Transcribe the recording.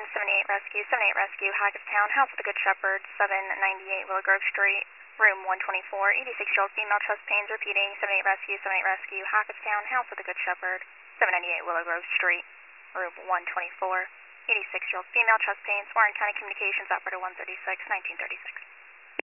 78 Rescue, Hackettstown, House of the Good Shepherd, 798 Willow Grove Street, room 124, 86-year-old female chest pains repeating, 78 Rescue, Hackettstown, House of the Good Shepherd, 798 Willow Grove Street, room 124, 86-year-old female chest pains, Warren County Communications Operator 136, 1936.